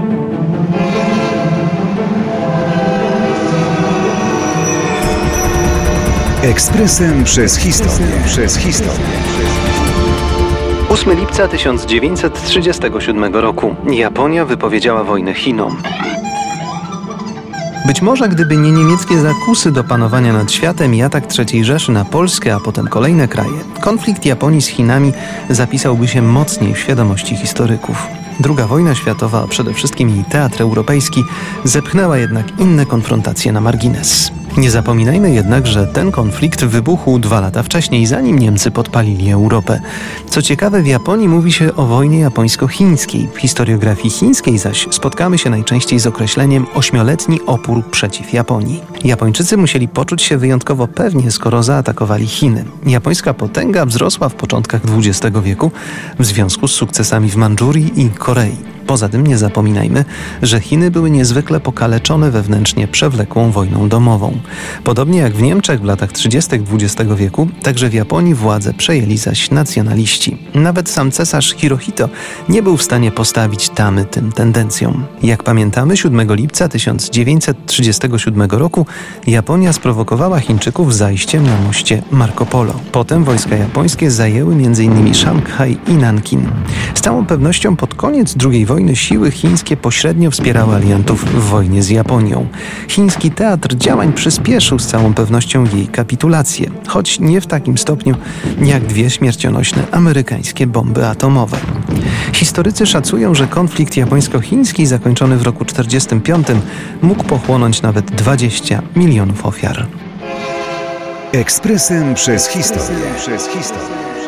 Ekspresem przez historię. 8 lipca 1937 roku Japonia wypowiedziała wojnę Chinom. Być może gdyby nie niemieckie zakusy do panowania nad światem i atak III Rzeszy na Polskę, a potem kolejne kraje, konflikt Japonii z Chinami zapisałby się mocniej w świadomości historyków. II wojna światowa, a przede wszystkim jej teatr europejski, zepchnęła jednak inne konfrontacje na margines. Nie zapominajmy jednak, że ten konflikt wybuchł 2 lata wcześniej, zanim Niemcy podpalili Europę. Co ciekawe, w Japonii mówi się o wojnie japońsko-chińskiej. W historiografii chińskiej zaś spotkamy się najczęściej z określeniem 8-letni opór przeciw Japonii. Japończycy musieli poczuć się wyjątkowo pewnie, skoro zaatakowali Chiny. Japońska potęga wzrosła w początkach XX wieku w związku z sukcesami w Mandżurii i Korei. Poza tym nie zapominajmy, że Chiny były niezwykle pokaleczone wewnętrznie przewlekłą wojną domową. Podobnie jak w Niemczech w latach 30. XX wieku, także w Japonii władzę przejęli zaś nacjonaliści. Nawet sam cesarz Hirohito nie był w stanie postawić tamy tym tendencjom. Jak pamiętamy, 7 lipca 1937 roku Japonia sprowokowała Chińczyków zajściem na moście Marco Polo. Potem wojska japońskie zajęły m.in. Szanghaj i Nankin. Z całą pewnością pod koniec II wojny siły chińskie pośrednio wspierały aliantów w wojnie z Japonią. Chiński teatr działań przyspieszył z całą pewnością jej kapitulację, choć nie w takim stopniu jak 2 śmiercionośne amerykańskie bomby atomowe. Historycy szacują, że konflikt japońsko-chiński zakończony w roku 1945 mógł pochłonąć nawet 20 milionów ofiar. Ekspresem przez historię.